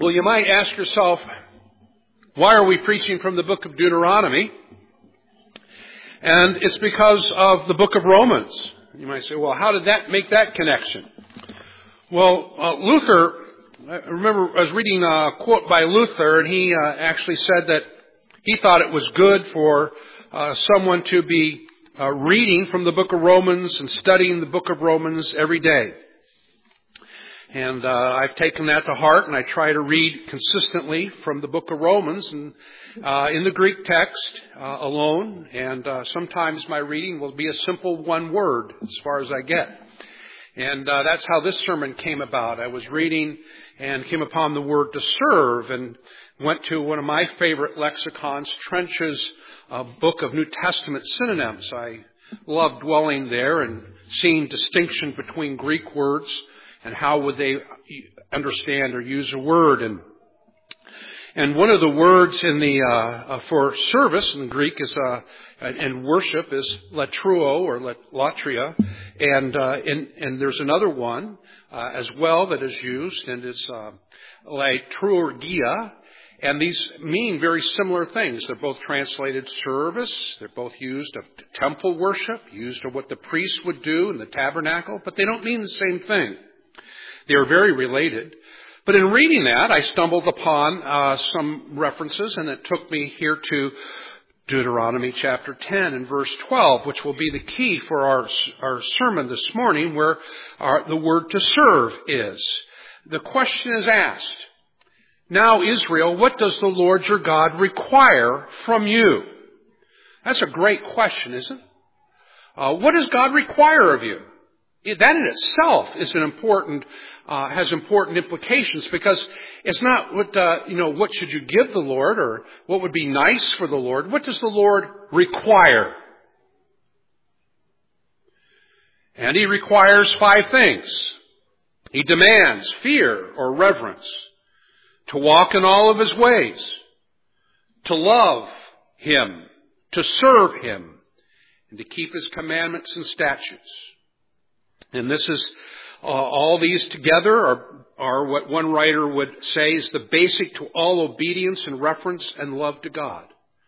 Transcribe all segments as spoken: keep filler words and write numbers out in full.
Well, you might ask yourself, why are we preaching from the book of Deuteronomy? And it's because of the book of Romans. You might say, well, how did that make that connection? Well, uh, Luther, I remember I was reading a quote by Luther, and he uh, actually said that he thought it was good for uh, someone to be uh, reading from the book of Romans and studying the book of Romans every day. And uh, I've taken that to heart, and I try to read consistently from the book of Romans and uh, in the Greek text uh, alone. And uh, sometimes my reading will be a simple one word as far as I get. And uh, that's how this sermon came about. I was reading and came upon the word to serve and went to one of my favorite lexicons, Trench's uh, book of New Testament synonyms. I love dwelling there and seeing distinction between Greek words and how would they understand or use a word. And and one of the words in the uh, uh, for service in Greek is uh, and worship is latruo or latria, and uh, and and there's another one uh, as well that is used, and it's uh, liturgia. And these mean very similar things. They're both translated service. They're both used of temple worship, used of what the priest would do in the tabernacle, but they don't mean the same thing. They are very related. But in reading that, I stumbled upon uh, some references, and it took me here to Deuteronomy chapter ten and verse twelve, which will be the key for our our sermon this morning, where our, the word to serve is. The question is asked, now Israel, what does the Lord your God require from you? That's a great question, isn't it? Uh, what does God require of you? That in itself is an important, uh, has important implications, because it's not what, uh, you know, what should you give the Lord or what would be nice for the Lord. What does the Lord require? And He requires five things. He demands fear or reverence, to walk in all of His ways, to love Him, to serve Him, and to keep His commandments and statutes. And this is, uh, all these together are, are what one writer would say is the basic to all obedience and reverence and love to God.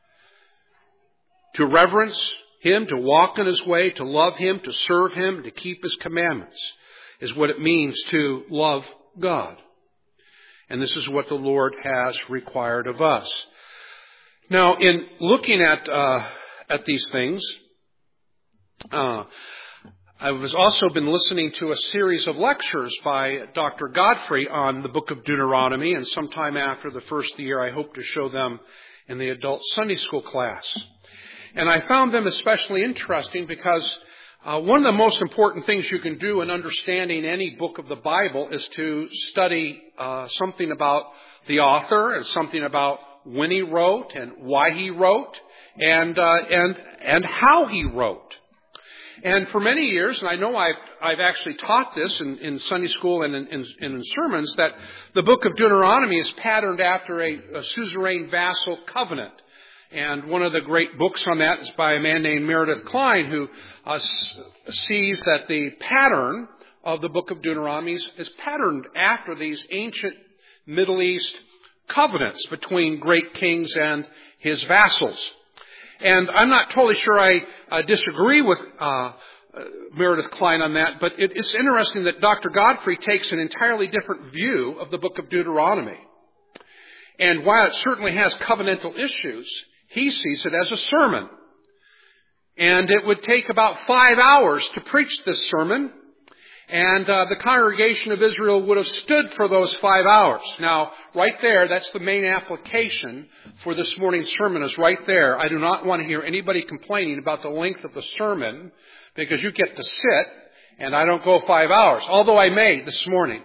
To reverence Him, to walk in His way, to love Him, to serve Him, to keep His commandments is what it means to love God. And this is what the Lord has required of us. Now, in looking at, uh, at these things, uh, I've also been listening to a series of lectures by Doctor Godfrey on the book of Deuteronomy, and sometime after the first of the year I hope to show them in the adult Sunday school class. And I found them especially interesting because uh, one of the most important things you can do in understanding any book of the Bible is to study uh, something about the author and something about when he wrote and why he wrote and uh, and and how he wrote. And for many years, and I know I've, I've actually taught this in, in Sunday school and in, in, in sermons, that the book of Deuteronomy is patterned after a, a suzerain vassal covenant. And one of the great books on that is by a man named Meredith Kline, who uh, sees that the pattern of the book of Deuteronomy is, is patterned after these ancient Middle East covenants between great kings and his vassals. And I'm not totally sure I uh, disagree with uh, uh, Meredith Kline on that, but it, it's interesting that Doctor Godfrey takes an entirely different view of the book of Deuteronomy. And while it certainly has covenantal issues, he sees it as a sermon. And it would take about five hours to preach this sermon, and uh, the congregation of Israel would have stood for those five hours. Now, right there, that's the main application for this morning's sermon is right there. I do not want to hear anybody complaining about the length of the sermon, because you get to sit, and I don't go five hours, although I may this morning.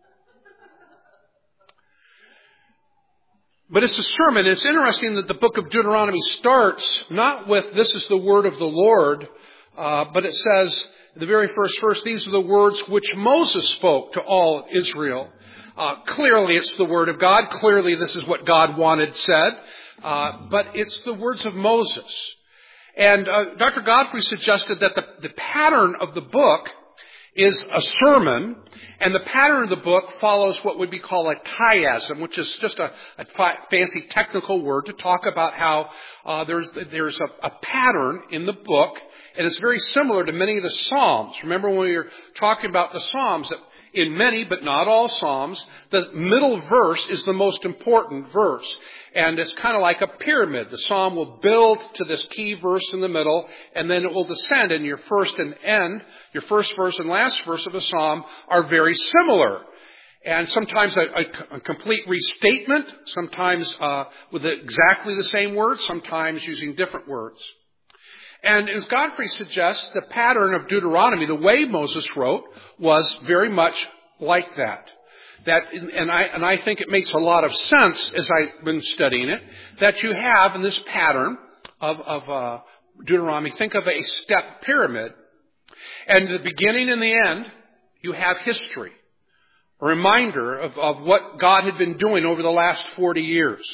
But it's a sermon. It's interesting that the book of Deuteronomy starts not with, this is the word of the Lord, uh, but it says, the very first verse, these are the words which Moses spoke to all Israel. Uh, clearly it's the word of God. Clearly this is what God wanted said. Uh, but it's the words of Moses. And uh, Doctor Godfrey suggested that the, the pattern of the book is a sermon, and the pattern of the book follows what would be called a chiasm, which is just a, a fancy technical word to talk about how uh, there's there's a, a pattern in the book, and it's very similar to many of the Psalms. Remember when we were talking about the Psalms, that in many, but not all Psalms, the middle verse is the most important verse. And it's kind of like a pyramid. The psalm will build to this key verse in the middle, and then it will descend. And your first and end, your first verse and last verse of a psalm are very similar. And sometimes a, a, a complete restatement, sometimes uh, with exactly the same words, sometimes using different words. And as Godfrey suggests, the pattern of Deuteronomy, the way Moses wrote, was very much like that. That, and I, and I think it makes a lot of sense as I've been studying it, that you have in this pattern of, of uh, Deuteronomy, think of a step pyramid, and the beginning and the end, you have history, a reminder of, of what God had been doing over the last forty years.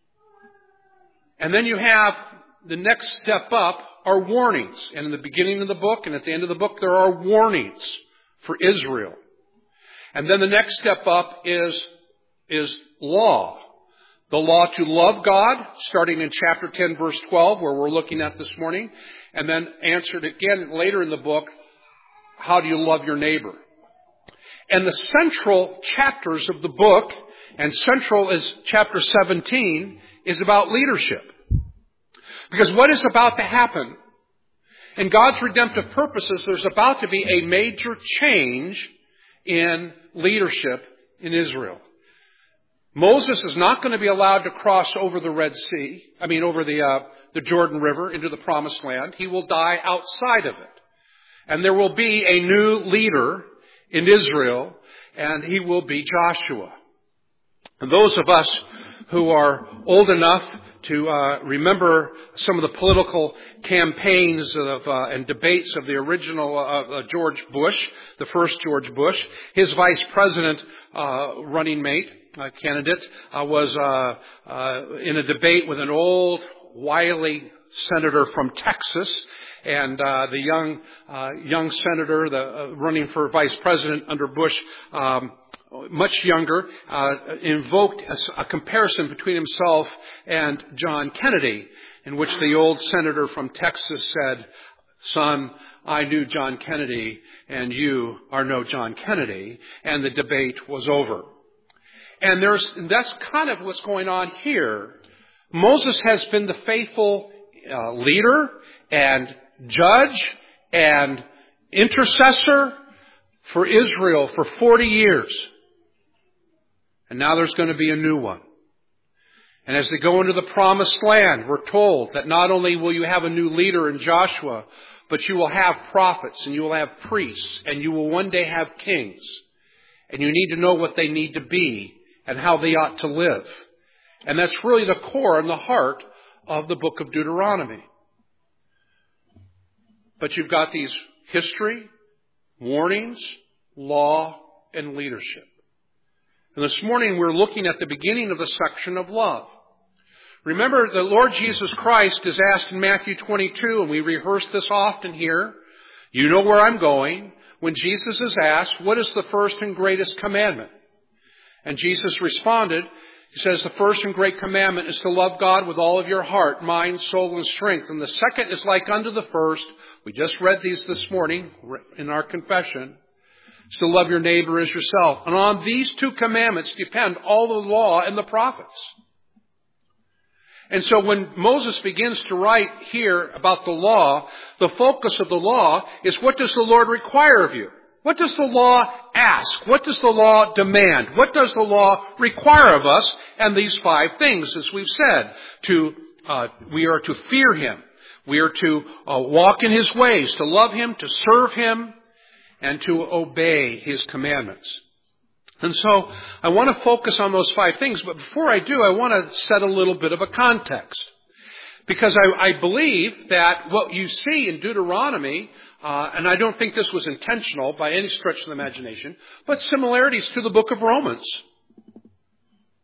And then you have the next step up are warnings, and in the beginning of the book and at the end of the book, there are warnings for Israel. And then the next step up is, is law. The law to love God, starting in chapter ten, verse twelve, where we're looking at this morning. And then answered again later in the book, how do you love your neighbor? And the central chapters of the book, and central is chapter seventeen, is about leadership. Because what is about to happen? In God's redemptive purposes, there's about to be a major change in leadership in Israel. Moses is not going to be allowed to cross over the Red Sea, I mean over the uh, the Jordan River into the Promised Land. He will die outside of it. And there will be a new leader in Israel, and he will be Joshua. And those of us who are old enough to uh, remember some of the political campaigns of, uh, and debates of the original uh, uh, George Bush, the first George Bush. His vice president uh, running mate, uh, candidate, uh, was uh, uh, in a debate with an old, wily senator from Texas. And uh, the young uh, young senator, the uh, running for vice president under Bush, um, much younger, uh, invoked a, a comparison between himself and John Kennedy, in which the old senator from Texas said, "Son, I knew John Kennedy, and you are no John Kennedy," and the debate was over. And there's that's kind of what's going on here. Moses has been the faithful uh, leader and judge and intercessor for Israel for forty years. And now there's going to be a new one. And as they go into the Promised Land, we're told that not only will you have a new leader in Joshua, but you will have prophets and you will have priests and you will one day have kings. And you need to know what they need to be and how they ought to live. And that's really the core and the heart of the book of Deuteronomy. But you've got these history, warnings, law, and leadership. And this morning we're looking at the beginning of the section of love. Remember, the Lord Jesus Christ is asked in Matthew twenty-two, and we rehearse this often here. You know where I'm going. When Jesus is asked, what is the first and greatest commandment? And Jesus responded, he says, the first and great commandment is to love God with all of your heart, mind, soul, and strength. And the second is like unto the first. We just read these this morning in our confession. Is to love your neighbor as yourself. And on these two commandments depend all the law and the prophets. And so when Moses begins to write here about the law, the focus of the law is what does the Lord require of you? What does the law ask? What does the law demand? What does the law require of us? And these five things, as we've said, to uh, we are to fear Him. We are to uh, walk in His ways, to love Him, to serve Him, and to obey His commandments. And so I want to focus on those five things, but before I do, I want to set a little bit of a context. Because I, I believe that what you see in Deuteronomy, uh, and I don't think this was intentional by any stretch of the imagination, but similarities to the book of Romans.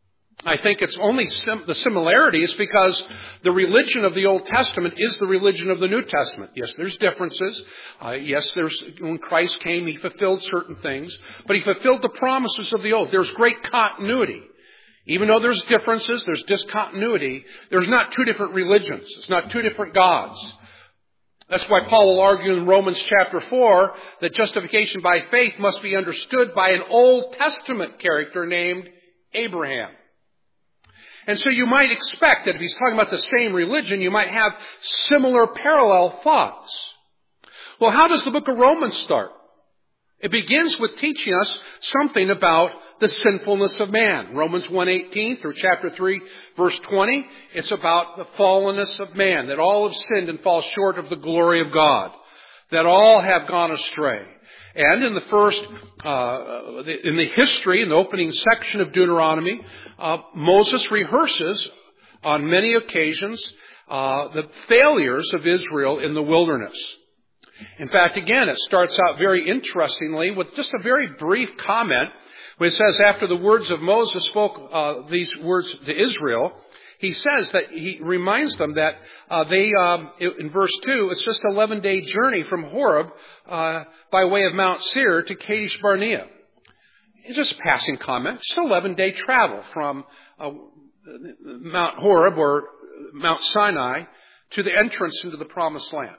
I think it's only sim- the similarity is because the religion of the Old Testament is the religion of the New Testament. Yes, there's differences. Uh, yes, there's when Christ came, He fulfilled certain things, but He fulfilled the promises of the Old. There's great continuity. Even though there's differences, there's discontinuity, there's not two different religions. It's not two different gods. That's why Paul will argue in Romans chapter four that justification by faith must be understood by an Old Testament character named Abraham. And so you might expect that if he's talking about the same religion, you might have similar parallel thoughts. Well, how does the book of Romans start? It begins with teaching us something about the sinfulness of man. Romans one eighteen through chapter three, verse twenty. It's about the fallenness of man, that all have sinned and fall short of the glory of God, that all have gone astray. And in the first, uh, in the history, in the opening section of Deuteronomy, uh, Moses rehearses on many occasions uh, the failures of Israel in the wilderness. In fact, again, it starts out very interestingly with just a very brief comment where it says, after the words of Moses spoke uh, these words to Israel, he says that he reminds them that uh, they, um, in verse two, it's just an eleven-day journey from Horeb uh, by way of Mount Seir to Kadesh Barnea. It's just a passing comment. Just an eleven-day travel from uh, Mount Horeb or Mount Sinai to the entrance into the Promised Land.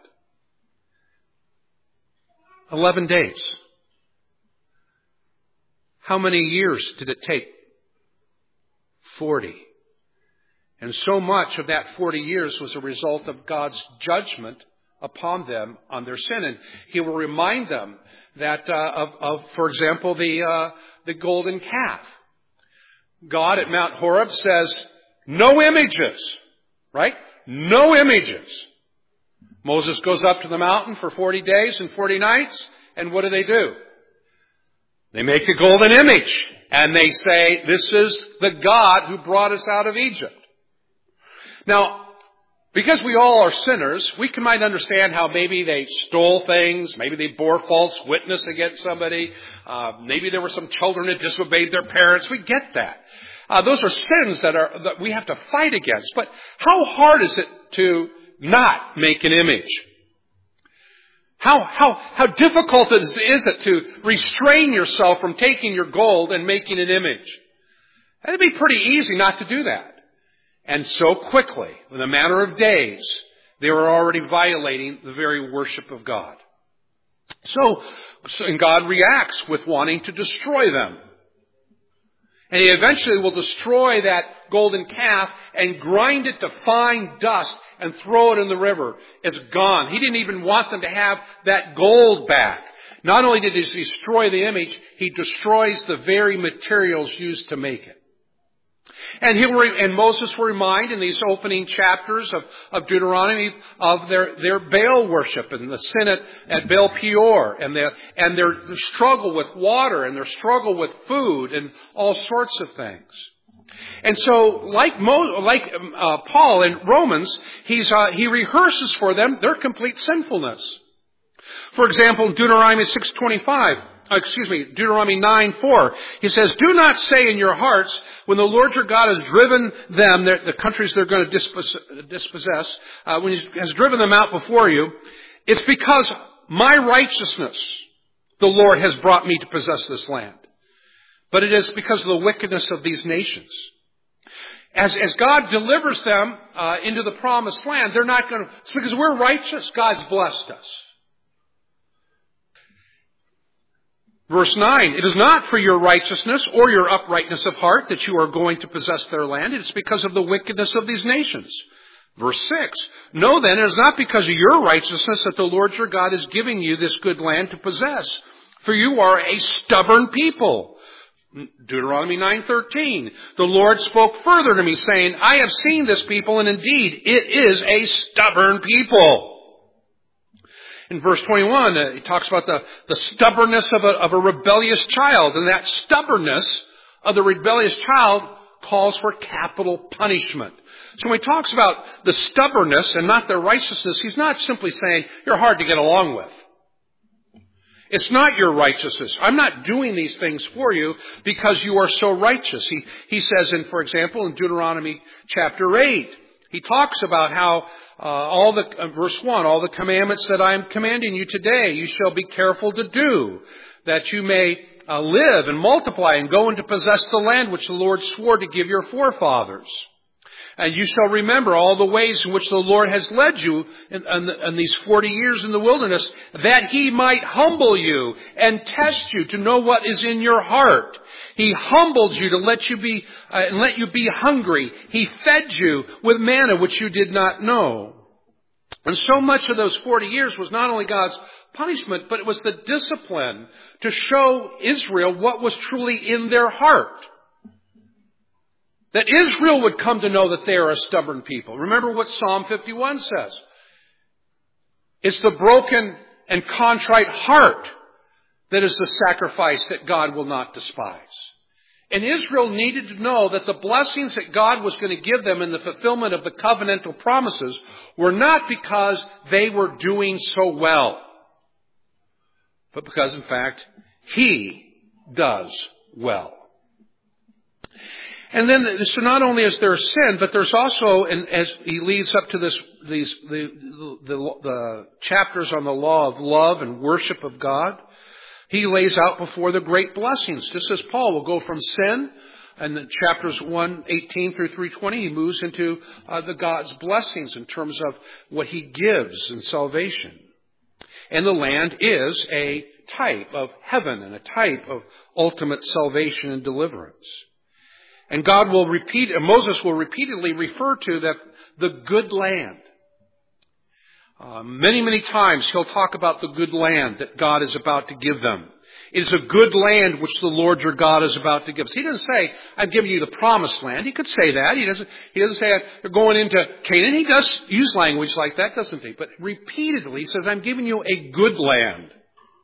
Eleven days. How many years did it take? Forty. And so much of that forty years was a result of God's judgment upon them on their sin. And He will remind them that, uh, of, of, for example, the, uh, the golden calf. God at Mount Horeb says, no images, right? No images. Moses goes up to the mountain for forty days and forty nights, and what do they do? They make a golden image, and they say, this is the God who brought us out of Egypt. Now, because we all are sinners, we can might understand how maybe they stole things, maybe they bore false witness against somebody, uh, maybe there were some children that disobeyed their parents. We get that. Uh, those are sins that are that we have to fight against. But how hard is it to not make an image? How, how, how difficult is, is it to restrain yourself from taking your gold and making an image? It'd be pretty easy not to do that. And so quickly, in a matter of days, they were already violating the very worship of God. So, so and God reacts with wanting to destroy them. And He eventually will destroy that golden calf and grind it to fine dust and throw it in the river. It's gone. He didn't even want them to have that gold back. Not only did He destroy the image, He destroys the very materials used to make it. And he will, and Moses will remind in these opening chapters of, of Deuteronomy of their, their Baal worship and the sin at, at Baal Peor and their, and their struggle with water and their struggle with food and all sorts of things. And so, like Mo, like uh, Paul in Romans, he's uh, he rehearses for them their complete sinfulness. For example, Deuteronomy six twenty-five. Excuse me, Deuteronomy nine four. He says, do not say in your hearts, when the Lord your God has driven them, the countries they're going to dispossess, uh, when He has driven them out before you, it's because my righteousness, the Lord has brought me to possess this land. But it is because of the wickedness of these nations. As, as God delivers them uh, into the promised land, they're not going to, it's because we're righteous, God's blessed us. Verse nine, it is not for your righteousness or your uprightness of heart that you are going to possess their land. It is because of the wickedness of these nations. Verse six, know then it is not because of your righteousness that the Lord your God is giving you this good land to possess. For you are a stubborn people. Deuteronomy nine thirteen, the Lord spoke further to me saying, I have seen this people and indeed it is a stubborn people. In verse twenty-one, uh, he talks about the, the stubbornness of a, of a rebellious child. And that stubbornness of the rebellious child calls for capital punishment. So when he talks about the stubbornness and not their righteousness, he's not simply saying, you're hard to get along with. It's not your righteousness. I'm not doing these things for you because you are so righteous. He, he says in, for example, in Deuteronomy chapter eight, he talks about how uh, all the, uh, verse one, all the commandments that I am commanding you today, you shall be careful to do, that you may uh, live and multiply and go and to possess the land which the Lord swore to give your forefathers. And you shall remember all the ways in which the Lord has led you in, in, in these forty years in the wilderness, that He might humble you and test you to know what is in your heart. He humbled you to let you be uh, and let you be hungry. He fed you with manna which you did not know. And so much of those forty years was not only God's punishment, but it was the discipline to show Israel what was truly in their heart. That Israel would come to know that they are a stubborn people. Remember what Psalm fifty-one says. It's the broken and contrite heart that is the sacrifice that God will not despise. And Israel needed to know that the blessings that God was going to give them in the fulfillment of the covenantal promises were not because they were doing so well, but because, in fact, He does well. And then, so not only is there sin, but there's also, and as he leads up to this, these, the, the, the chapters on the law of love and worship of God, he lays out before the great blessings. Just as Paul will go from sin, and then chapters one eighteen through three twenty, he moves into uh, the God's blessings in terms of what He gives in salvation. And the land is a type of heaven and a type of ultimate salvation and deliverance. And God will repeat, and Moses will repeatedly refer to that the good land. Uh, many, many times he'll talk about the good land that God is about to give them. It is a good land which the Lord your God is about to give. So he doesn't say, I'm giving you the promised land. He could say that. He doesn't, he doesn't say they're going into Canaan. He does use language like that, doesn't he? But repeatedly he says, I'm giving you a good land.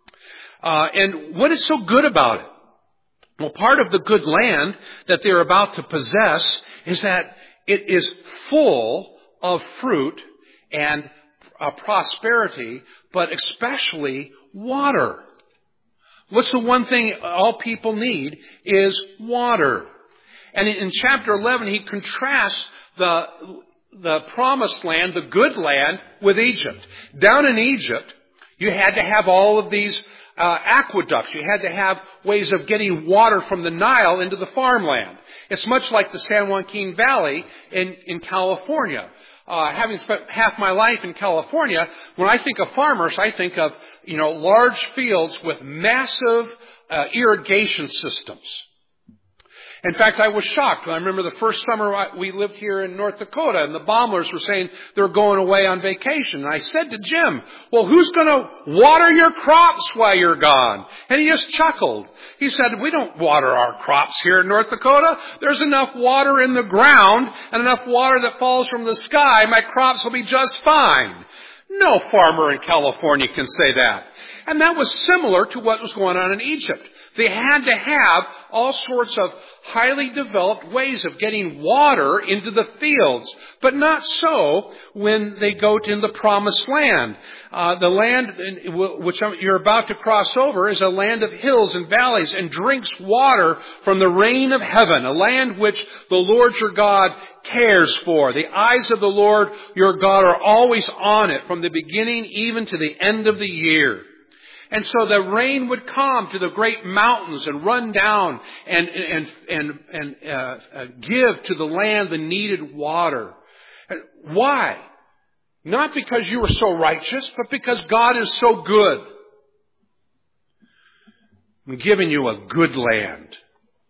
Uh, and what is so good about it? Well, part of the good land that they're about to possess is that it is full of fruit and uh, prosperity, but especially water. What's the one thing all people need is water. And in chapter eleven, he contrasts the, the promised land, the good land, with Egypt. Down in Egypt, you had to have all of these Uh, aqueducts. You had to have ways of getting water from the Nile into the farmland. It's much like the San Joaquin Valley in, in California. Uh, having spent half my life in California, when I think of farmers, I think of, you know, large fields with massive uh, irrigation systems. In fact, I was shocked. I remember the first summer we lived here in North Dakota, and the Baumlers were saying they're going away on vacation. And I said to Jim, well, who's going to water your crops while you're gone? And he just chuckled. He said, we don't water our crops here in North Dakota. There's enough water in the ground and enough water that falls from the sky. My crops will be just fine. No farmer in California can say that. And that was similar to what was going on in Egypt. They had to have all sorts of highly developed ways of getting water into the fields, but not so when they go to the promised land. Uh, the land which you're about to cross over is a land of hills and valleys and drinks water from the rain of heaven, a land which the Lord your God cares for. The eyes of the Lord your God are always on it from the beginning even to the end of the year. And so the rain would come to the great mountains and run down and and and and uh, uh, give to the land the needed water. Why? Not because you were so righteous, but because God is so good. I'm giving you a good land.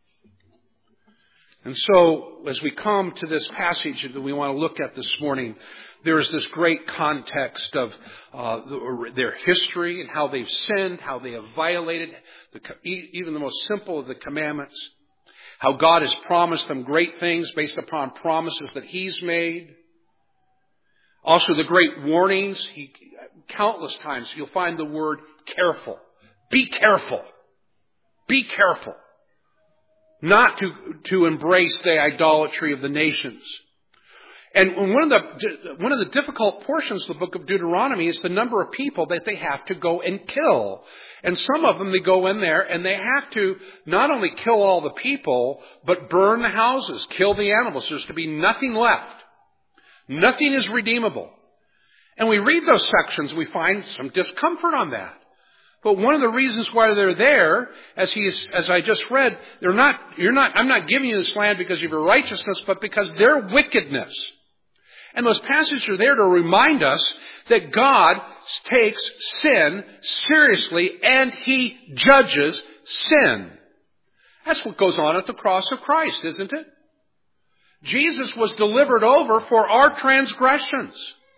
And so, as we come to this passage that we want to look at this morning, there is this great context of uh, their history and how they've sinned, how they have violated the, even the most simple of the commandments, how God has promised them great things based upon promises that He's made. Also, the great warnings. He, countless times you'll find the word careful. Be careful. Be careful. Not to, to embrace the idolatry of the nations. And one of the one of the difficult portions of the book of Deuteronomy is the number of people that they have to go and kill. And some of them, they go in there and they have to not only kill all the people, but burn the houses, kill the animals. There's to be nothing left. Nothing is redeemable. And we read those sections, we find some discomfort on that. But one of the reasons why they're there, as he is, as I just read, they're not, you're not, I'm not giving you this land because of your righteousness, but because their wickedness. And those passages are there to remind us that God takes sin seriously and He judges sin. That's what goes on at the cross of Christ, isn't it? Jesus was delivered over for our transgressions.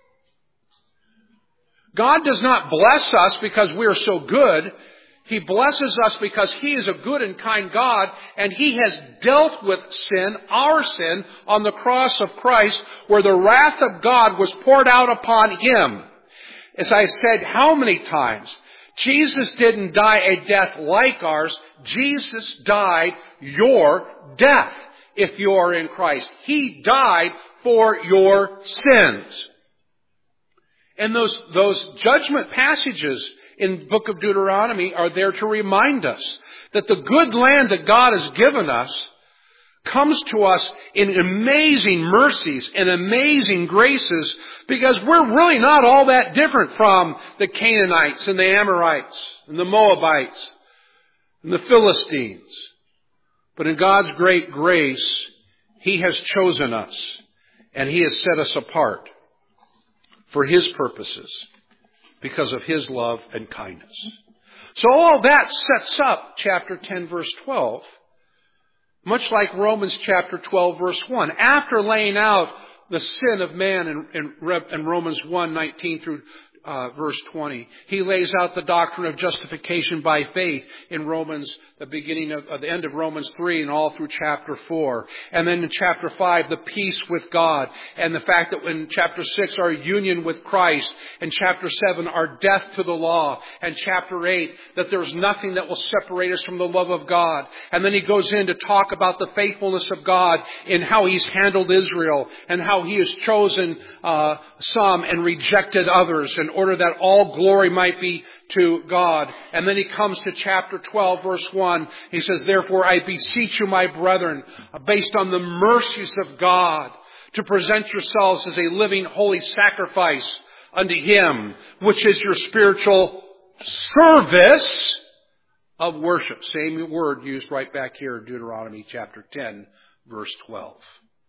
God does not bless us because we are so good. He blesses us because He is a good and kind God, and He has dealt with sin, our sin, on the cross of Christ, where the wrath of God was poured out upon Him. As I said how many times, Jesus didn't die a death like ours. Jesus died your death if you are in Christ. He died for your sins. And those, those judgment passages in the book of Deuteronomy are there to remind us that the good land that God has given us comes to us in amazing mercies and amazing graces, because we're really not all that different from the Canaanites and the Amorites and the Moabites and the Philistines. But in God's great grace, He has chosen us and He has set us apart for His purposes because of His love and kindness. So all that sets up chapter ten, verse twelve, much like Romans chapter twelve, verse one. After laying out the sin of man in, in, in Romans one, nineteen through uh, verse twenty, he lays out the doctrine of justification by faith in Romans, the beginning of, of the end of Romans three and all through chapter four. And then in chapter five, the peace with God, and the fact that in chapter six, our union with Christ, and chapter seven, our death to the law, and chapter eight, that there's nothing that will separate us from the love of God. And then he goes in to talk about the faithfulness of God in how He's handled Israel, and how He has chosen uh, some and rejected others in order that all glory might be to God. And then he comes to chapter twelve, verse one. He says, therefore I beseech you, my brethren, based on the mercies of God, to present yourselves as a living, holy sacrifice unto Him, which is your spiritual service of worship. Same word used right back here in Deuteronomy chapter ten, verse twelve.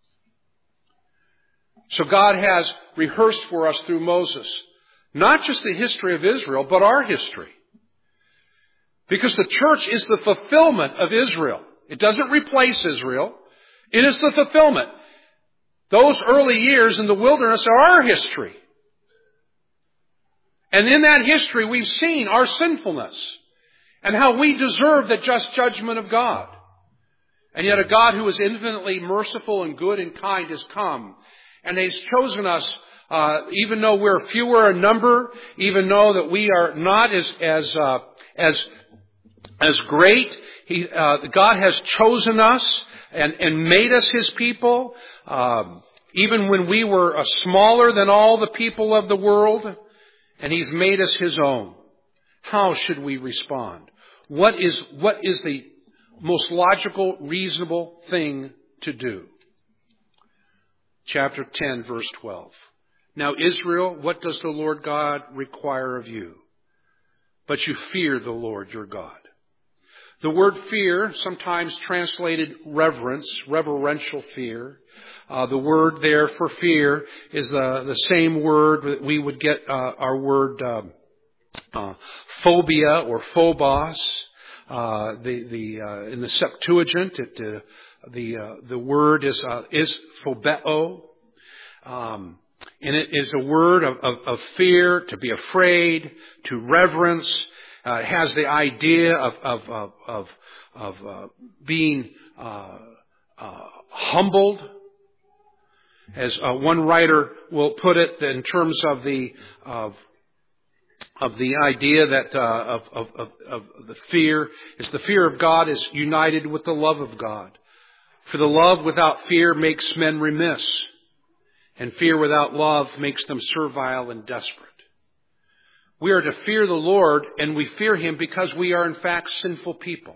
So God has rehearsed for us through Moses not just the history of Israel, but our history. Because the church is the fulfillment of Israel. It doesn't replace Israel. It is the fulfillment. Those early years in the wilderness are our history. And in that history, we've seen our sinfulness and how we deserve the just judgment of God. And yet a God who is infinitely merciful and good and kind has come and has chosen us. Uh, even though we're fewer in number, even though that we are not as as uh, as as great, He uh, God has chosen us and and made us His people. Um, even when we were uh, smaller than all the people of the world, and He's made us His own. How should we respond? What is what is the most logical, reasonable thing to do? Chapter ten, verse twelve. Now, Israel, what does the Lord God require of you? But you fear the Lord your God. The word fear, sometimes translated reverence, reverential fear. Uh, the word there for fear is the, the same word that we would get uh, our word uh, uh, phobia or phobos. Uh, the the uh, in the Septuagint, it, uh, the uh, the word is uh, is phobeo. Um, And it is a word of, of, of fear, to be afraid, to reverence. Uh, it has the idea of of of of, of uh, being uh, uh, humbled, as uh, one writer will put it, in terms of the of of the idea that uh, of, of of of the fear is the fear of God is united with the love of God. For the love without fear makes men remiss. And fear without love makes them servile and desperate. We are to fear the Lord, and we fear Him because we are in fact sinful people.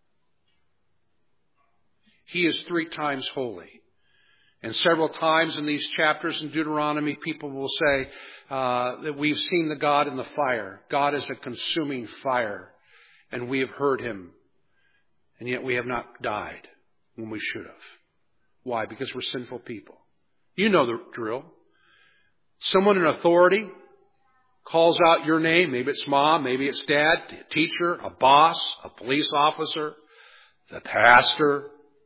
He is three times holy. And several times in these chapters in Deuteronomy, people will say uh, that we've seen the God in the fire. God is a consuming fire, and we have heard Him, and yet we have not died when we should have. Why? Because we're sinful people. You know the drill. Someone in authority calls out your name. Maybe it's mom, maybe it's dad, a teacher, a boss, a police officer, the pastor.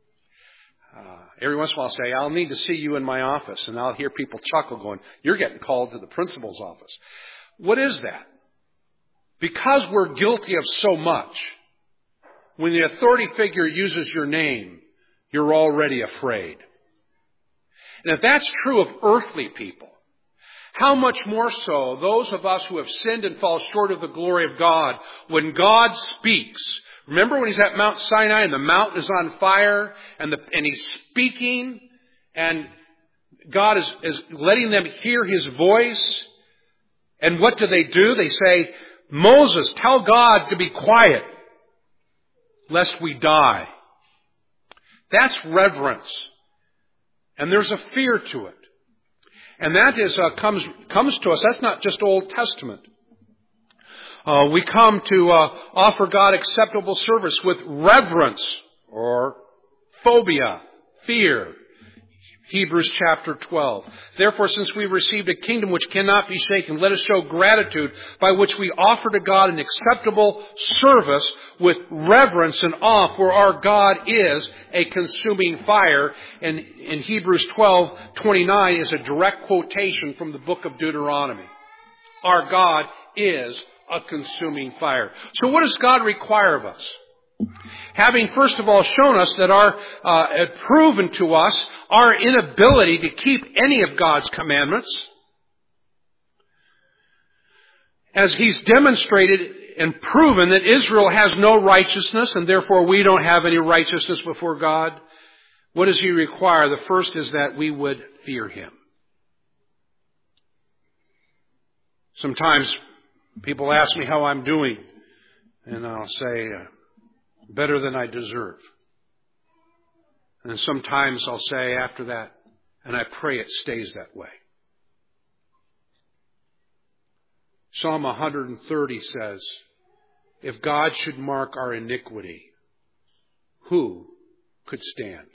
Uh, every once in a while I'll say, I'll need to see you in my office. And I'll hear people chuckle going, you're getting called to the principal's office. What is that? Because we're guilty of so much, when the authority figure uses your name, you're already afraid. And if that's true of earthly people, how much more so those of us who have sinned and fall short of the glory of God, when God speaks. Remember when He's at Mount Sinai and the mountain is on fire and, the, and He's speaking and God is, is letting them hear His voice. And what do they do? They say, Moses, tell God to be quiet lest we die. That's reverence. And there's a fear to it. And that is uh, comes comes to us. That's not just Old Testament. Uh, we come to uh, offer God acceptable service with reverence or phobia, fear. Hebrews chapter twelve. Therefore, since we received a kingdom which cannot be shaken, let us show gratitude by which we offer to God an acceptable service with reverence and awe, for our God is a consuming fire. And in Hebrews twelve twenty-nine is a direct quotation from the book of Deuteronomy. Our God is a consuming fire. So what does God require of us? Having first of all shown us that our, uh, proven to us our inability to keep any of God's commandments, as He's demonstrated and proven that Israel has no righteousness and therefore we don't have any righteousness before God, what does He require? The first is that we would fear Him. Sometimes people ask me how I'm doing, and I'll say, uh, better than I deserve. And sometimes I'll say after that, and I pray it stays that way. Psalm one thirty says, if God should mark our iniquity, who could stand?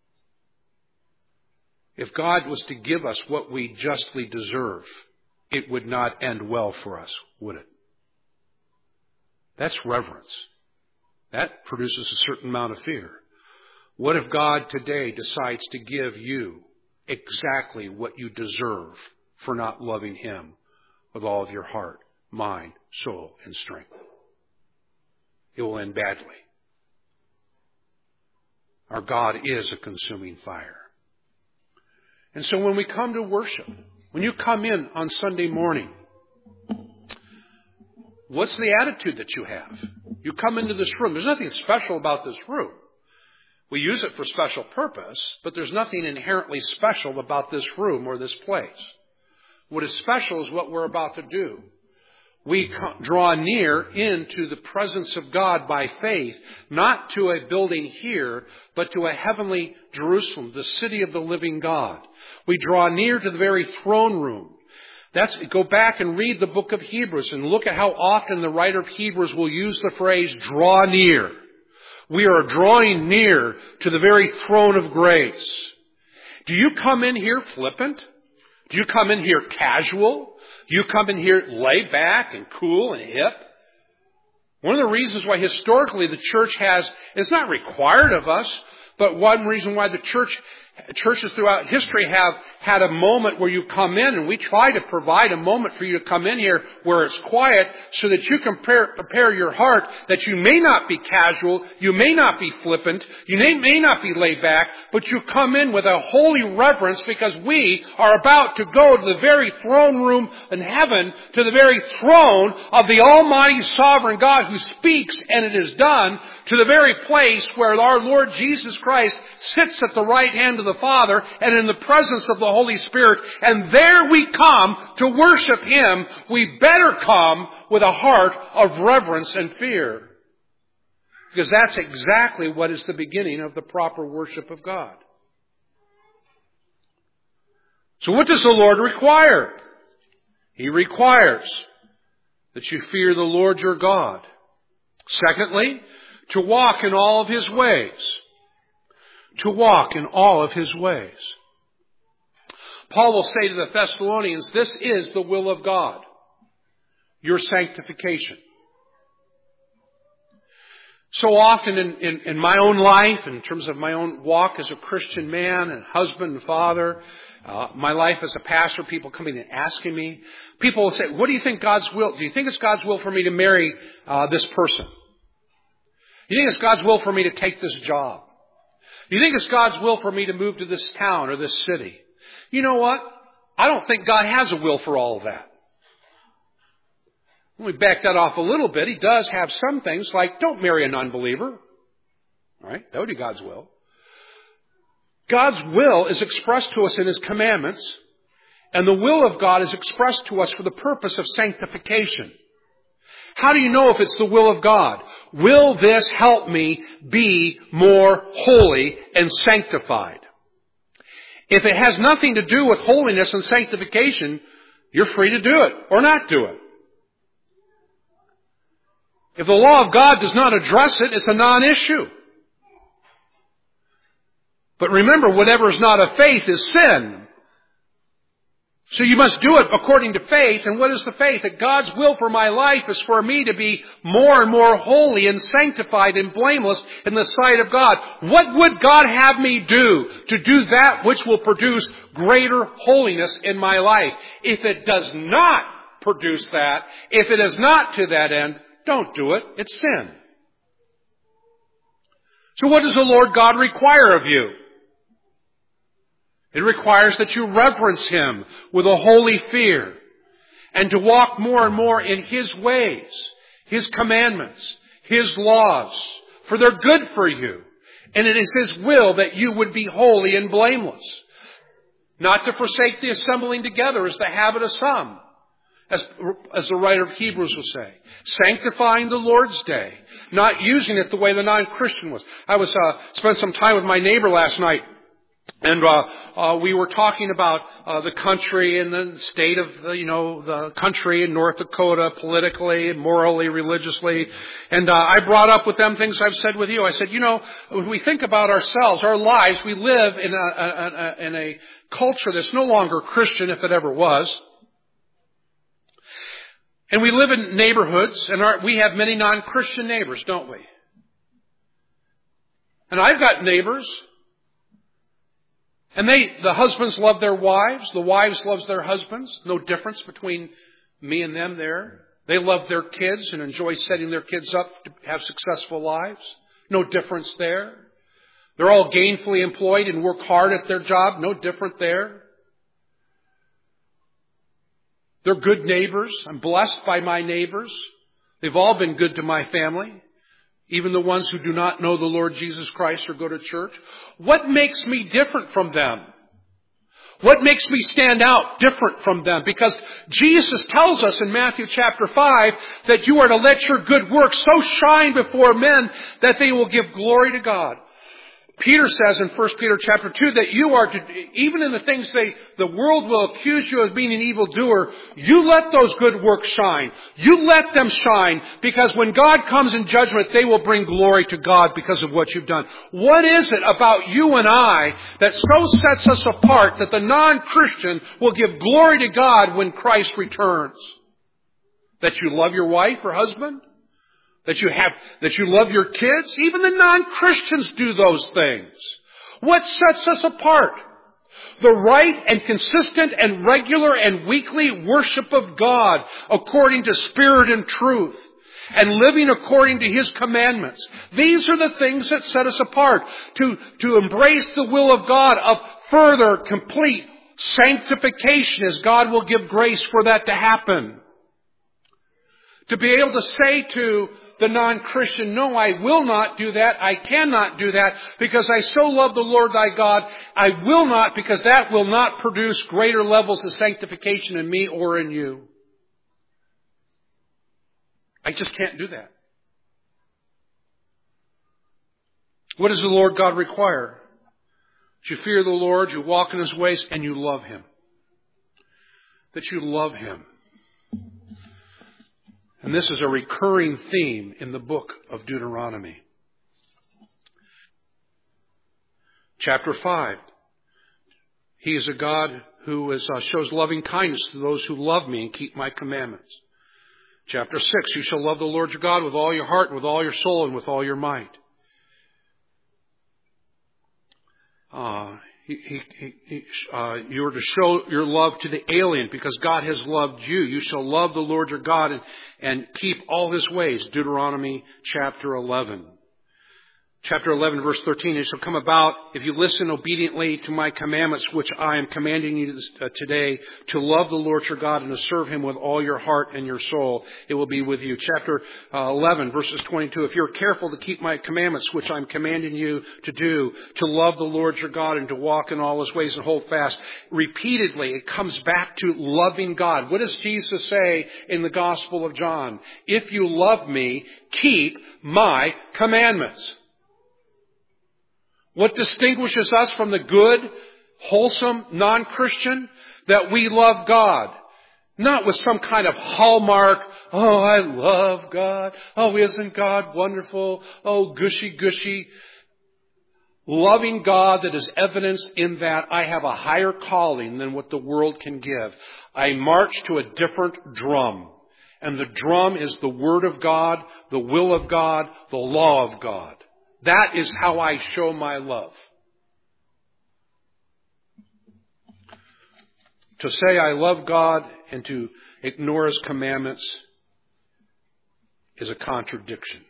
If God was to give us what we justly deserve, it would not end well for us, would it? That's reverence. That produces a certain amount of fear. What if God today decides to give you exactly what you deserve for not loving Him with all of your heart, mind, soul, and strength? It will end badly. Our God is a consuming fire. And so when we come to worship, when you come in on Sunday morning, what's the attitude that you have? You come into this room. There's nothing special about this room. We use it for special purpose, but there's nothing inherently special about this room or this place. What is special is what we're about to do. We draw near into the presence of God by faith, not to a building here, but to a heavenly Jerusalem, the city of the living God. We draw near to the very throne room. That's, go back and read the book of Hebrews and look at how often the writer of Hebrews will use the phrase, draw near. We are drawing near to the very throne of grace. Do you come in here flippant? Do you come in here casual? Do you come in here laid back and cool and hip? One of the reasons why historically the church has, it's not required of us, but one reason why the church Churches throughout history have had a moment where you come in, and we try to provide a moment for you to come in here where it's quiet so that you can prepare, prepare your heart, that you may not be casual, you may not be flippant, you may, may not be laid back, but you come in with a holy reverence because we are about to go to the very throne room in heaven, to the very throne of the Almighty Sovereign God who speaks and it is done, to the very place where our Lord Jesus Christ sits at the right hand of the the Father and in the presence of the Holy Spirit, and there we come to worship Him, we better come with a heart of reverence and fear. Because that's exactly what is the beginning of the proper worship of God. So what does the Lord require? He requires that you fear the Lord your God. Secondly, to walk in all of His ways. To walk in all of His ways. Paul will say to the Thessalonians, this is the will of God, your sanctification. So often in, in, in my own life, in terms of my own walk as a Christian man and husband and father, uh, my life as a pastor, people coming and asking me, people will say, what do you think God's will? Do you think it's God's will for me to marry uh, this person? Do you think it's God's will for me to take this job? Do you think it's God's will for me to move to this town or this city? You know what? I don't think God has a will for all of that. Let me back that off a little bit. He does have some things like don't marry a non-believer. All right? That would be God's will. God's will is expressed to us in His commandments, and the will of God is expressed to us for the purpose of sanctification. How do you know if it's the will of God? Will this help me be more holy and sanctified? If it has nothing to do with holiness and sanctification, you're free to do it or not do it. If the law of God does not address it, it's a non-issue. But remember, whatever is not of faith is sin. So you must do it according to faith. And what is the faith? That God's will for my life is for me to be more and more holy and sanctified and blameless in the sight of God. What would God have me do to do that which will produce greater holiness in my life? If it does not produce that, if it is not to that end, don't do it. It's sin. So what does the Lord God require of you? It requires that you reverence Him with a holy fear and to walk more and more in His ways, His commandments, His laws, for they're good for you. And it is His will that you would be holy and blameless. Not to forsake the assembling together as the habit of some, as, as the writer of Hebrews will say. Sanctifying the Lord's day, not using it the way the non-Christian was. I was uh, spent some time with my neighbor last night. And uh, uh we were talking about uh the country and the state of the, you know, the country in North Dakota politically, morally, religiously. And uh, I brought up with them things I've said with you. I said, you know, when we think about ourselves, our lives, we live in a, a, a in a culture that's no longer Christian, if it ever was. And we live in neighborhoods, and our, we have many non-Christian neighbors, don't we? And I've got neighbors. And they, the husbands love their wives. The wives love their husbands. No difference between me and them there. They love their kids and enjoy setting their kids up to have successful lives. No difference there. They're all gainfully employed and work hard at their job. No different there. They're good neighbors. I'm blessed by my neighbors. They've all been good to my family. Even the ones who do not know the Lord Jesus Christ or go to church. What makes me different from them? What makes me stand out different from them? Because Jesus tells us in Matthew chapter five that you are to let your good works so shine before men that they will give glory to God. Peter says in First Peter chapter two that you are to, even in the things they, the world will accuse you of being an evildoer, you let those good works shine. You let them shine, because when God comes in judgment, they will bring glory to God because of what you've done. What is it about you and I that so sets us apart that the non-Christian will give glory to God when Christ returns? That you love your wife or husband? That you have, that you love your kids? Even the non-Christians do those things. What sets us apart? The right and consistent and regular and weekly worship of God according to spirit and truth, and living according to His commandments. These are the things that set us apart. To, to embrace the will of God of further complete sanctification, as God will give grace for that to happen. To be able to say to the non-Christian, no, I will not do that. I cannot do that because I so love the Lord thy God. I will not, because that will not produce greater levels of sanctification in me or in you. I just can't do that. What does the Lord God require? That you fear the Lord, you walk in His ways, and you love Him. That you love Him. And this is a recurring theme in the book of Deuteronomy. Chapter five. He is a God who is, uh, shows loving kindness to those who love me and keep my commandments. Chapter six. You shall love the Lord your God with all your heart, with all your soul, and with all your might. Uh, he, he, he, he, uh, you are to show your love to the alien because God has loved you. You shall love the Lord your God and, and keep all His ways. Deuteronomy chapter eleven. Chapter eleven, verse thirteen, it shall come about if you listen obediently to my commandments, which I am commanding you today, to love the Lord your God and to serve Him with all your heart and your soul. It will be with you. Chapter uh, eleven, verses twenty-two, if you're careful to keep my commandments, which I'm commanding you to do, to love the Lord your God and to walk in all His ways and hold fast. Repeatedly, it comes back to loving God. What does Jesus say in the Gospel of John? If you love me, keep my commandments. What distinguishes us from the good, wholesome, non-Christian? That we love God. Not with some kind of hallmark, oh, I love God. Oh, isn't God wonderful? Oh, gushy, gushy. Loving God that is evidenced in that I have a higher calling than what the world can give. I march to a different drum. And the drum is the Word of God, the will of God, the law of God. That is how I show my love. To say I love God and to ignore His commandments is a contradiction.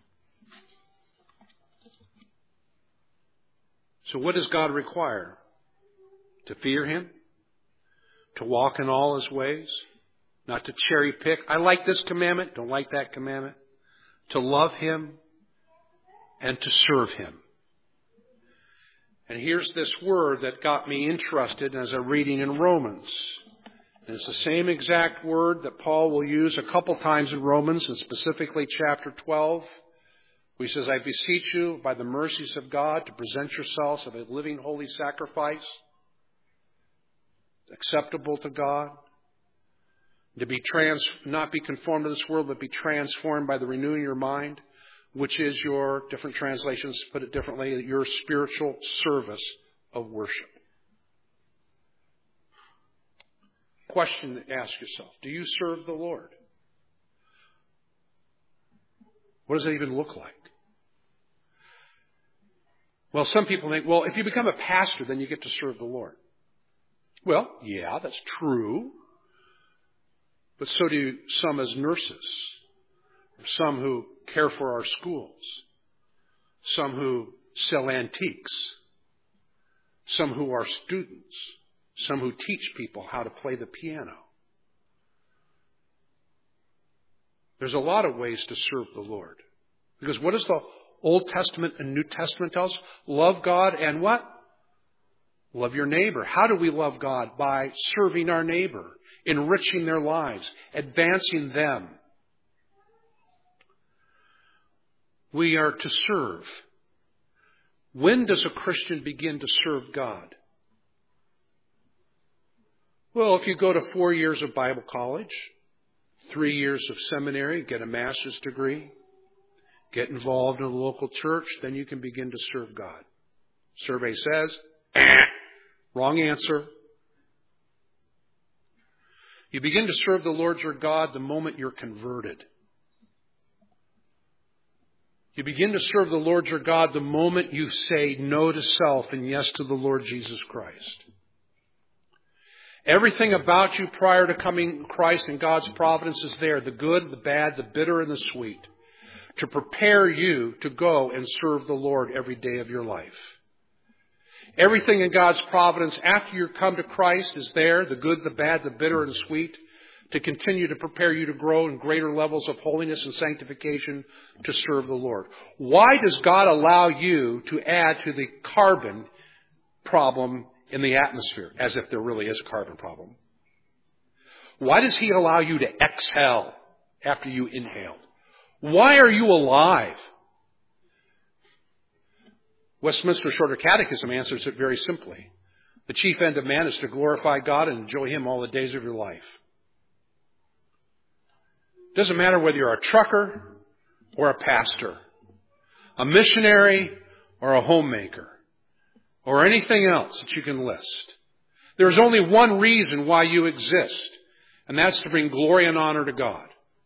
So what does God require? To fear Him? To walk in all His ways? Not to cherry pick. I like this commandment, don't like that commandment. To love Him and to serve Him. And here's this word that got me interested as I'm reading in Romans. And it's the same exact word that Paul will use a couple times in Romans, and specifically chapter twelve. Where he says, I beseech you by the mercies of God to present yourselves as a living holy sacrifice, acceptable to God, to be trans, not be conformed to this world, but be transformed by the renewing of your mind, which is your, different translations put it differently, your spiritual service of worship. Question to ask yourself, do you serve the Lord? What does it even look like? Well, some people think, well, if you become a pastor, then you get to serve the Lord. Well, yeah, that's true. But so do some as nurses, or some who care for our schools, some who sell antiques, some who are students, some who teach people how to play the piano. There's a lot of ways to serve the Lord. Because what does the Old Testament and New Testament tell us? Love God and what? Love your neighbor. How do we love God? By serving our neighbor, enriching their lives, advancing them. We are to serve. When does a Christian begin to serve God? Well, if you go to four years of Bible college, three years of seminary, get a master's degree, get involved in a local church, then you can begin to serve God. Survey says, eh, wrong answer. You begin to serve the Lord your God the moment you're converted. You begin to serve the Lord your God the moment you say no to self and yes to the Lord Jesus Christ. Everything about you prior to coming to Christ and God's providence is there. The good, the bad, the bitter, and the sweet. To prepare you to go and serve the Lord every day of your life. Everything in God's providence after you come to Christ is there. The good, the bad, the bitter, and the sweet. to continue to prepare you to grow in greater levels of holiness and sanctification to serve the Lord. Why does God allow you to add to the carbon problem in the atmosphere, as if there really is a carbon problem? Why does He allow you to exhale after you inhaled? Why are you alive? Westminster Shorter Catechism answers it very simply. The chief end of man is to glorify God and enjoy Him all the days of your life. It doesn't matter whether you're a trucker or a pastor, a missionary or a homemaker, or anything else that you can list. There's only one reason why you exist, and that's to bring glory and honor to God.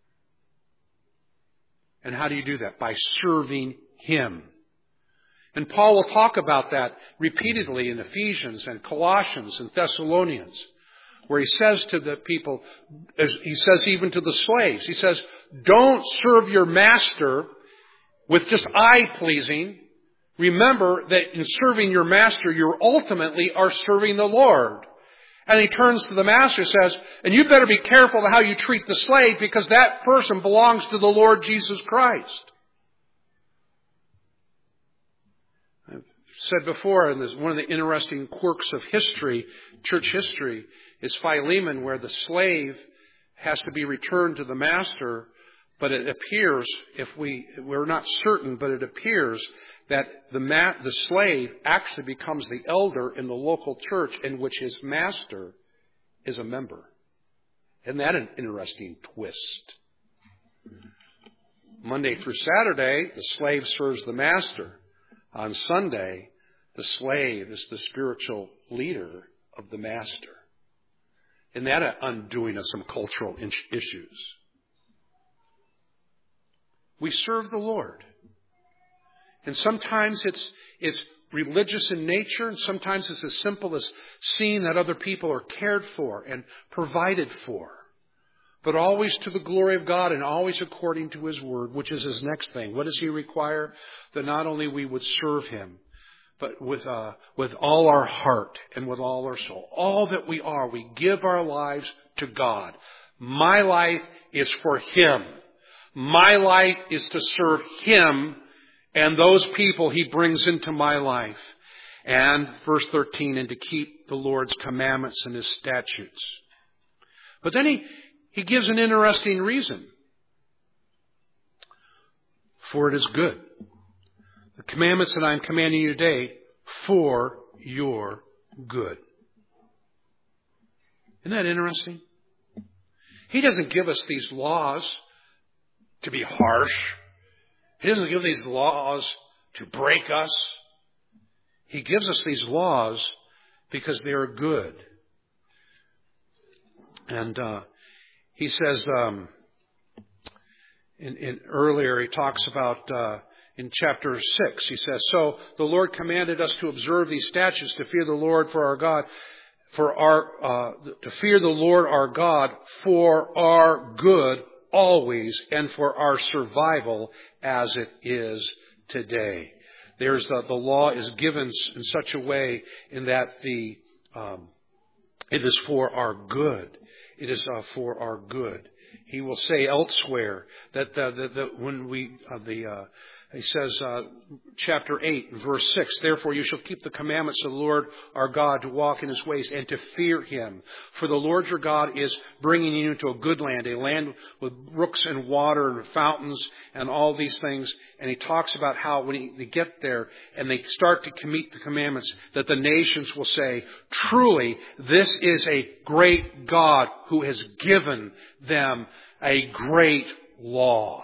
And how do you do that? By serving Him. And Paul will talk about that repeatedly in Ephesians and Colossians and Thessalonians, where he says to the people, he says even to the slaves, he says, don't serve your master with just eye-pleasing. Remember that in serving your master, you ultimately are serving the Lord. And he turns to the master and says, and you better be careful of how you treat the slave, because that person belongs to the Lord Jesus Christ. I've said before, and there's one of the interesting quirks of history, church history, is Philemon, where the slave has to be returned to the master, but it appears, if we, we're not certain, but it appears that the ma- the slave actually becomes the elder in the local church in which his master is a member. Isn't that an interesting twist? Monday through Saturday, the slave serves the master. On Sunday, the slave is the spiritual leader of the master. Isn't that an undoing of some cultural issues? We serve the Lord. And sometimes it's it's religious in nature, and sometimes it's as simple as seeing that other people are cared for and provided for. But always to the glory of God and always according to His Word, which is His next thing. What does He require? That not only we would serve Him, but with uh, with all our heart and with all our soul. All that we are, we give our lives to God. My life is for Him. My life is to serve Him and those people He brings into my life. And verse thirteen, and to keep the Lord's commandments and His statutes. But then he, he gives an interesting reason. For it is good. The commandments that I am commanding you today, for your good. Isn't that interesting? He doesn't give us these laws to be harsh. He doesn't give these laws to break us. He gives us these laws because they are good. And uh, he says, um, in, in earlier he talks about uh, in chapter six. He says, so the Lord commanded us to observe these statutes, to fear the Lord for our God, for our uh, to fear the Lord our God for our good always, and for our survival as it is today. There's the, the law is given in such a way in that the um, it is for our good. It is uh, for our good. He will say elsewhere that the, the, the when we uh, the uh, he says, uh, chapter eight, verse six, therefore you shall keep the commandments of the Lord our God to walk in His ways and to fear Him. For the Lord your God is bringing you into a good land, a land with brooks and water and fountains and all these things. And he talks about how when he, they get there and they start to meet the commandments, that the nations will say, truly, this is a great God who has given them a great law.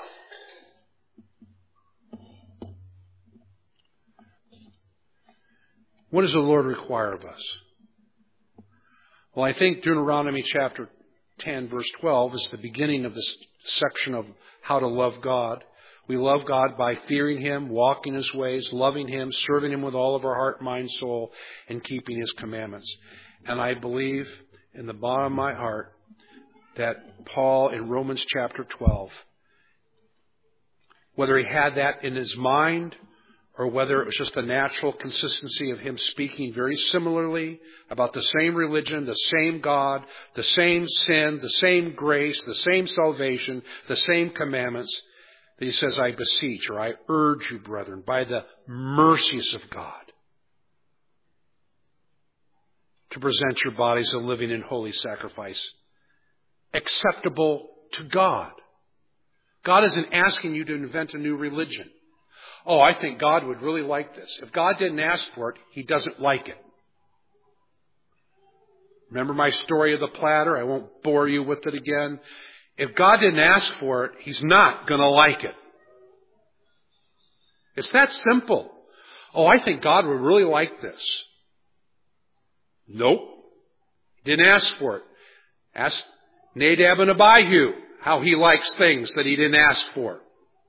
What does the Lord require of us? Well, I think Deuteronomy chapter ten, verse twelve is the beginning of this section of how to love God. We love God by fearing Him, walking His ways, loving Him, serving Him with all of our heart, mind, soul, and keeping His commandments. And I believe in the bottom of my heart that Paul in Romans chapter twelve, whether he had that in his mind or whether it was just the natural consistency of him speaking very similarly about the same religion, the same God, the same sin, the same grace, the same salvation, the same commandments, that he says, I beseech, or I urge you, brethren, by the mercies of God, to present your bodies a living and holy sacrifice, acceptable to God. God isn't asking you to invent a new religion. Oh, I think God would really like this. If God didn't ask for it, He doesn't like it. Remember my story of the platter? I won't bore you with it again. If God didn't ask for it, He's not going to like it. It's that simple. Oh, I think God would really like this. Nope. He didn't ask for it. Ask Nadab and Abihu how he likes things that he didn't ask for.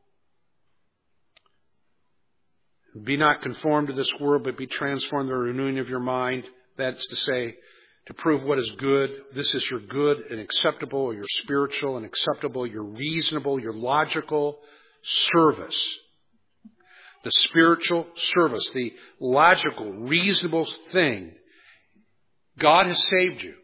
Be not conformed to this world, but be transformed by the renewing of your mind. That's to say, to prove what is good. This is your good and acceptable, your spiritual and acceptable, your reasonable, your logical service. The spiritual service, the logical, reasonable thing. God has saved you.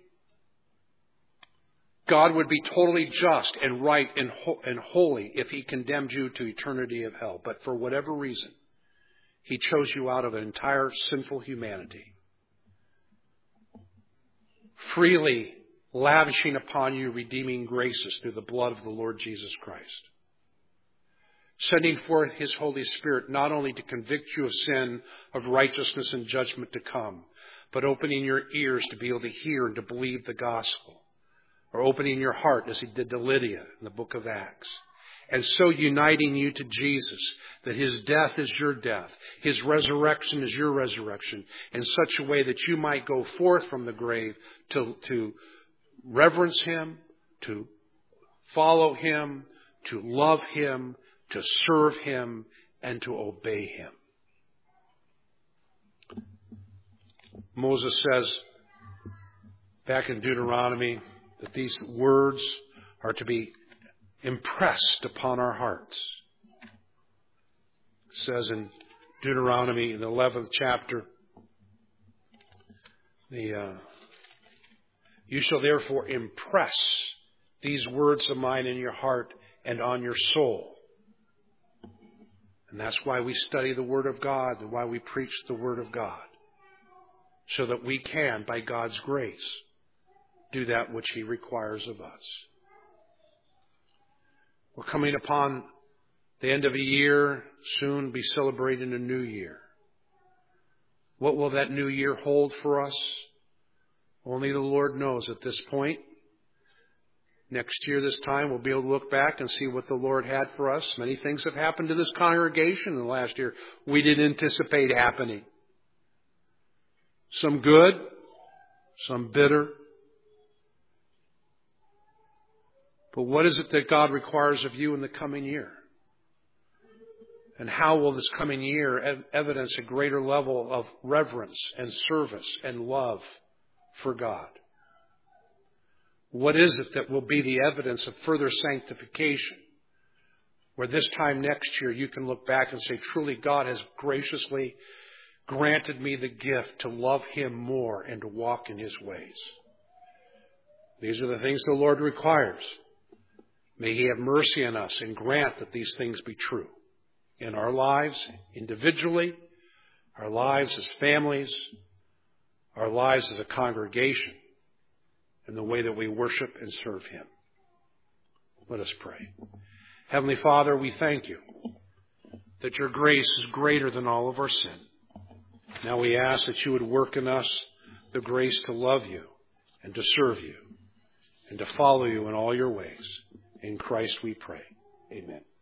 God would be totally just and right and, ho- and holy if He condemned you to eternity of hell. But for whatever reason, He chose you out of an entire sinful humanity, freely lavishing upon you redeeming graces through the blood of the Lord Jesus Christ, sending forth His Holy Spirit not only to convict you of sin, of righteousness and judgment to come, but opening your ears to be able to hear and to believe the gospel, or opening your heart as He did to Lydia in the book of Acts. And so uniting you to Jesus, that His death is your death, His resurrection is your resurrection, in such a way that you might go forth from the grave to, to reverence Him, to follow Him, to love Him, to serve Him, and to obey Him. Moses says back in Deuteronomy that these words are to be impressed upon our hearts. It says in Deuteronomy, in the eleventh chapter, the uh, you shall therefore impress these words of mine in your heart and on your soul. And that's why we study the Word of God and why we preach the Word of God, so that we can, by God's grace, do that which He requires of us. We're coming upon the end of a year, soon be celebrating a new year. What will that new year hold for us? Only the Lord knows at this point. Next year, this time, we'll be able to look back and see what the Lord had for us. Many things have happened to this congregation in the last year we didn't anticipate happening. Some good, some bitter. But what is it that God requires of you in the coming year? And how will this coming year ev- evidence a greater level of reverence and service and love for God? What is it that will be the evidence of further sanctification? Where this time next year you can look back and say, truly God has graciously granted me the gift to love Him more and to walk in His ways. These are the things the Lord requires. May He have mercy on us and grant that these things be true in our lives individually, our lives as families, our lives as a congregation, and the way that we worship and serve Him. Let us pray. Heavenly Father, we thank You that Your grace is greater than all of our sin. Now we ask that You would work in us the grace to love You and to serve You and to follow You in all Your ways. In Christ we pray. Amen.